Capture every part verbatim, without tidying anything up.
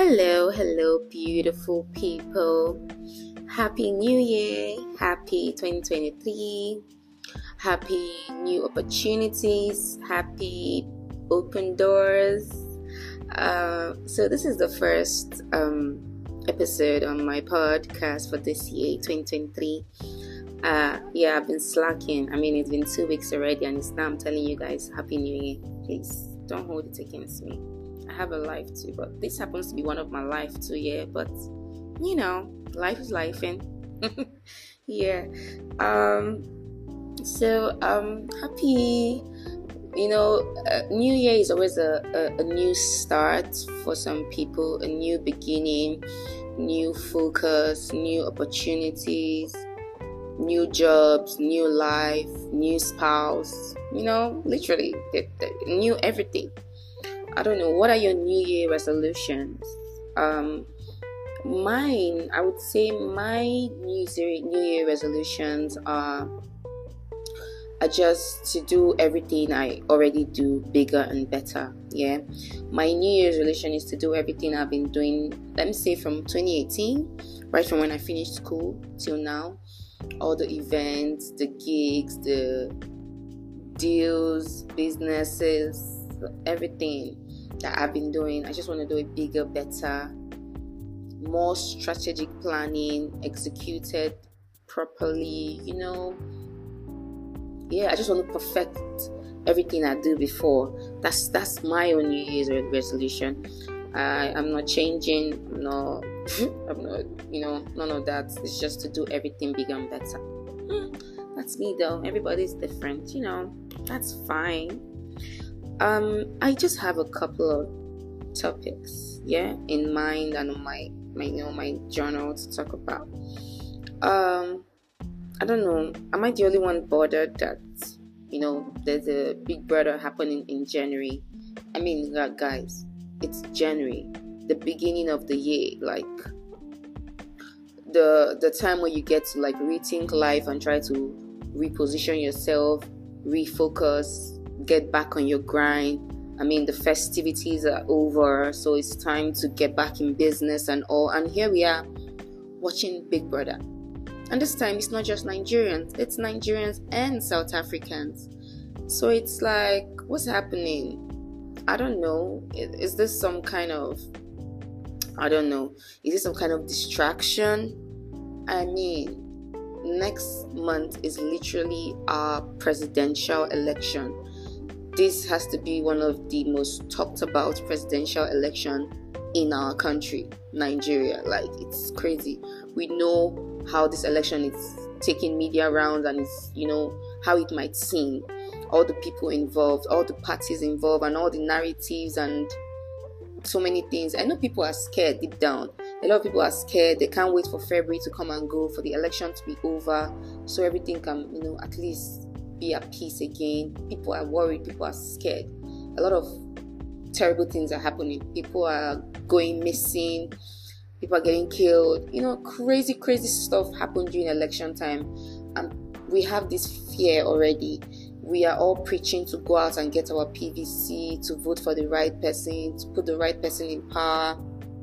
Hello, hello, beautiful people. Happy New Year. Happy twenty twenty-three. Happy new opportunities. Happy open doors. Uh, so, this is the first um, episode on my podcast for this year, twenty twenty-three. Uh, yeah, I've been slacking. I mean, it's been two weeks already, and it's now I'm telling you guys, Happy New Year. Please don't hold it against me. I have a life too, but this happens to be one of my life too, yeah. But you know, life is life, and yeah. Um. So um, happy. You know, uh, New Year is always a, a a new start for some people, a new beginning, new focus, new opportunities, new jobs, new life, new spouse. You know, literally, the, the, new everything. I don't know. What are your New Year resolutions? Um, mine, I would say my New Year New Year resolutions are are just to do everything I already do bigger and better. Yeah, my New Year's resolution is to do everything I've been doing. Let me say from twenty eighteen, right from when I finished school till now, all the events, the gigs, the deals, businesses, everything that I've been doing. I just want to do it bigger, better, more strategic planning, executed properly, you know. Yeah, I just want to perfect everything I do before. That's that's my own New Year's resolution. I, I'm not changing, I'm not, I'm not, you know, none of that. It's just to do everything bigger and better. Hmm, that's me though. Everybody's different, you know. That's fine. Um, I just have a couple of topics, yeah, in mind and on my, my, you know, my journal to talk about. Um, I don't know. Am I the only one bothered that, you know, there's a Big Brother happening in January? I mean, guys, it's January, the beginning of the year, like the the time where you get to like rethink life and try to reposition yourself, refocus, get back on your grind. I mean, the festivities are over, so it's time to get back in business and all. And here we are watching Big Brother. And this time it's not just Nigerians, it's Nigerians and South Africans. So it's like, what's happening? I don't know. Is this some kind of, I don't know. Is this some kind of distraction? I mean, next month is literally our presidential election. This has to be one of the most talked about presidential election in our country, Nigeria. Like, it's crazy. We know how this election is taking media around, and it's, you know, how it might seem. All the people involved, all the parties involved, and all the narratives and so many things. I know people are scared deep down. A lot of people are scared. They can't wait for February to come and go, for the election to be over, so everything can, you know, at least be at peace again. People are worried. People are scared. A lot of terrible things are happening. People are going missing. People are getting killed. You know, crazy, crazy stuff happened during election time. And we have this fear already. We are all preaching to go out and get our P V C, to vote for the right person, to put the right person in power,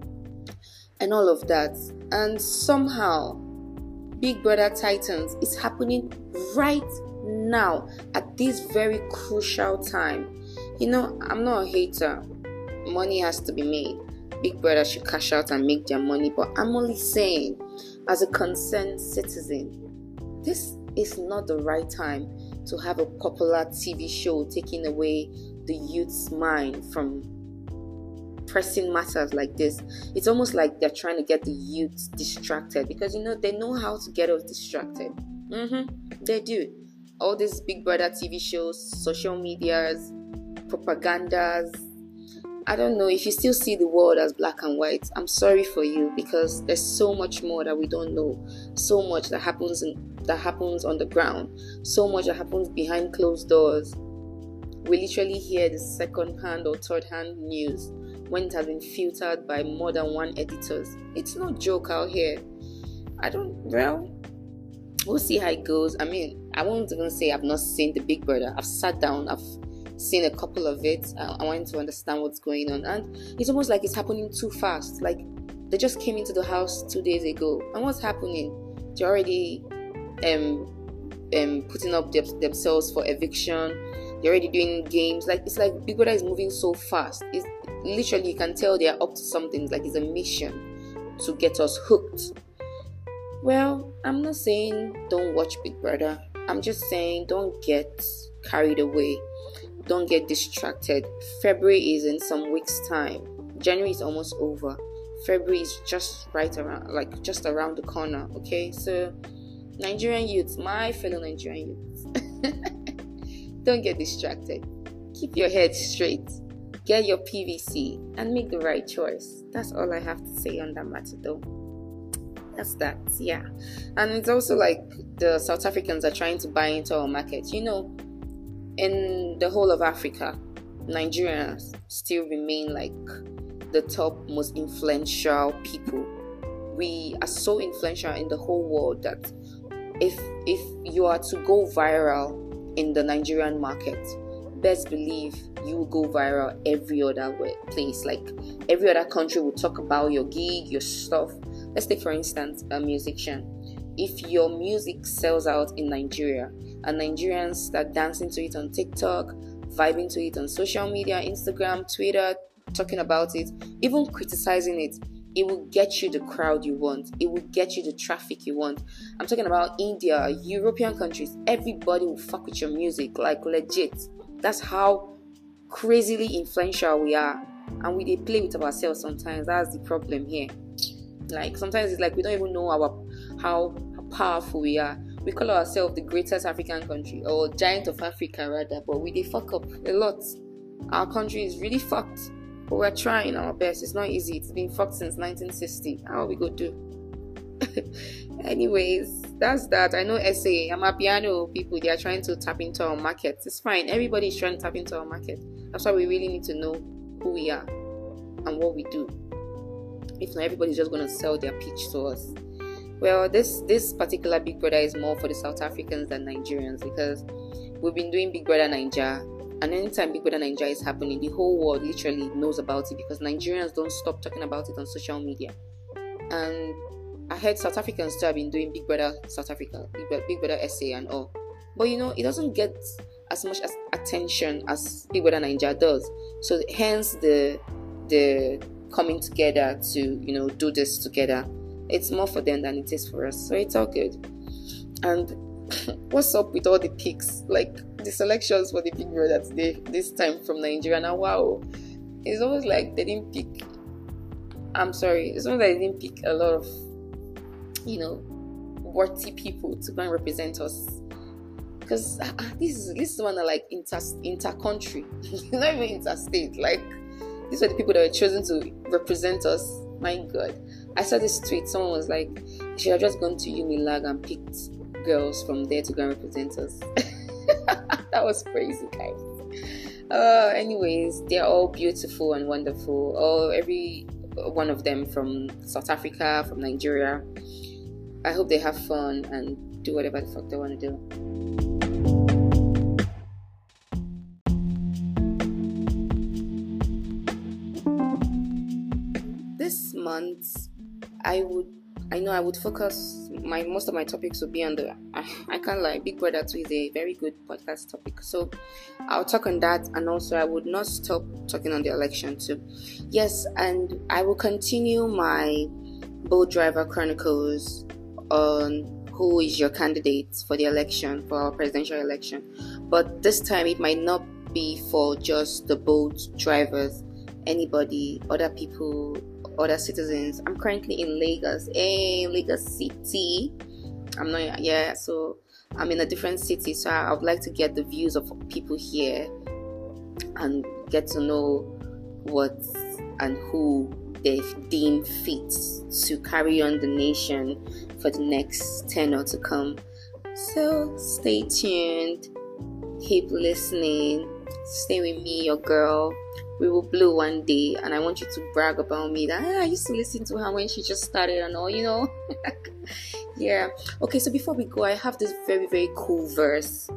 and all of that. And somehow, Big Brother Titans is happening right now at this very crucial time. You know, I'm not a hater. Money has to be made. Big Brother should cash out and make their money. But I'm only saying, as a concerned citizen, this is not the right time to have a popular T V show taking away the youth's mind from pressing matters like this. It's almost like they're trying to get the youth distracted, because, you know, they know how to get us distracted. Mm-hmm. They do. All these Big Brother T V shows, social medias, propagandas. I don't know, if you still see the world as black and white, I'm sorry for you, because there's so much more that we don't know. So much that happens in, that happens on the ground. So much that happens behind closed doors. We literally hear the second-hand or third-hand news when it has been filtered by more than one editors. It's no joke out here. I don't, well, we'll see how it goes. I mean, I won't even say I've not seen the Big Brother. I've sat down, I've seen a couple of it. I, I wanted to understand what's going on, and it's almost like it's happening too fast. Like they just came into the house two days ago, and what's happening? They're already um um putting up their, themselves for eviction. They're already doing games. Like it's like Big Brother is moving so fast. It's literally, you can tell they are up to something. It's like it's a mission to get us hooked. Well, I'm not saying don't watch Big Brother. I'm just saying don't get carried away. Don't get distracted. February is in some weeks' time. January is almost over. February is just right around, like just around the corner. Okay, so Nigerian youths, my fellow Nigerian youths, don't get distracted. Keep your head straight. Get your P V C and make the right choice. That's all I have to say on that matter, though. That's that, yeah. And it's also like the South Africans are trying to buy into our market. You know, in the whole of Africa, Nigerians still remain like the top most influential people. We are so influential in the whole world that if if you are to go viral in the Nigerian market, best believe you will go viral every other way, place. Like every other country will talk about your gig, your stuff. Let's take for instance a musician. If your music sells out in Nigeria and Nigerians start dancing to it on TikTok, vibing to it on social media, Instagram, Twitter, talking about it, even criticizing it, it will get you the crowd you want. It will get you the traffic you want. I'm talking about India, European countries. Everybody will fuck with your music, like legit. That's how crazily influential we are. And we they play with ourselves sometimes. That's the problem here. Like sometimes it's like we don't even know our how, how powerful we are. We call ourselves the greatest African country, or giant of Africa rather, but we they fuck up a lot. Our country is really fucked. But we're trying our best. It's not easy. It's been fucked since nineteen sixty. How are we going to do? Anyways, that's that. I know S A, I'm a piano people. They are trying to tap into our market. It's fine. Everybody's trying to tap into our market. That's why we really need to know who we are and what we do. If not, everybody's just going to sell their pitch to us. Well, this this particular Big Brother is more for the South Africans than Nigerians, because we've been doing Big Brother Naija. And anytime Big Brother Naija is happening, the whole world literally knows about it, because Nigerians don't stop talking about it on social media. And I heard South Africans too have been doing Big Brother South Africa, Big Brother, Big Brother S A and all. But you know, it doesn't get as much as attention as Big Brother Naija does. So hence the the coming together to, you know, do this together. It's more for them than it is for us. So it's all good. And what's up with all the picks? Like the selections for the Big Brother today, this time from Nigeria. Now, wow, it's almost like they didn't pick. I'm sorry, it's almost like they didn't pick a lot of, you know, worthy people to go and represent us. Because uh, this is this is one that like inter inter country, not even interstate. Like these were the people that were chosen to represent us. My God, I saw this tweet. Someone was like, "You should have just gone to Unilag and picked girls from there to go and represent us." That was crazy, guys. Uh, anyways, they're all beautiful and wonderful. Oh, every one of them from South Africa, from Nigeria. I hope they have fun and do whatever the fuck they want to do. This month, I would. I know I would focus, my most of my topics would be on the, I, I can't lie, Big Brother two is a very good podcast topic. So I'll talk on that, and also I would not stop talking on the election too. Yes, and I will continue my Bold Driver Chronicles on who is your candidate for the election, for our presidential election. But this time it might not be for just the Bold drivers, anybody, other people, other citizens. I'm currently in Lagos, hey, Lagos City. I'm not, yeah, so I'm in a different city, so I would like to get the views of people here and get to know what and who they deem fit to carry on the nation for the next tenure to come. So stay tuned, keep listening, stay with me, your girl. We will blow one day, and I want you to brag about me that ah, I used to listen to her when she just started and all, you know. Yeah. Okay, so before we go, I have this very, very cool verse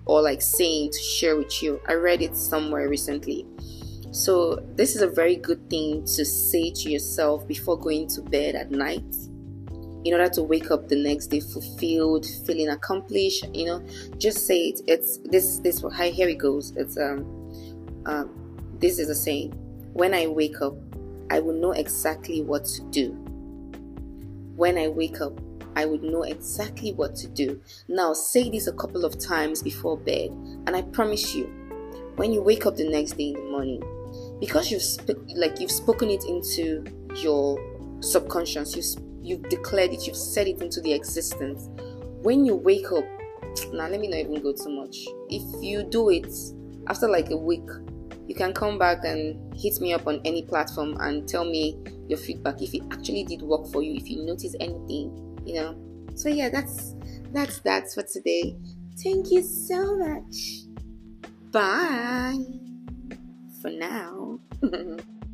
or like saying to share with you. I read it somewhere recently. So this is a very good thing to say to yourself before going to bed at night, in order to wake up the next day fulfilled, feeling accomplished. You know, just say it. It's this this hi here it goes. It's um um this is a saying. When I wake up, I will know exactly what to do. When I wake up, I would know exactly what to do. Now say this a couple of times before bed, and I promise you, when you wake up the next day in the morning, because you've sp- like you've spoken it into your subconscious, you you've declared it, you've said it into the existence. When you wake up, now let me not even go too much. If you do it after like a week, you can come back and hit me up on any platform and tell me your feedback, if it actually did work for you, if you notice anything, you know. So yeah, that's that's that for today. Thank you so much. Bye for now.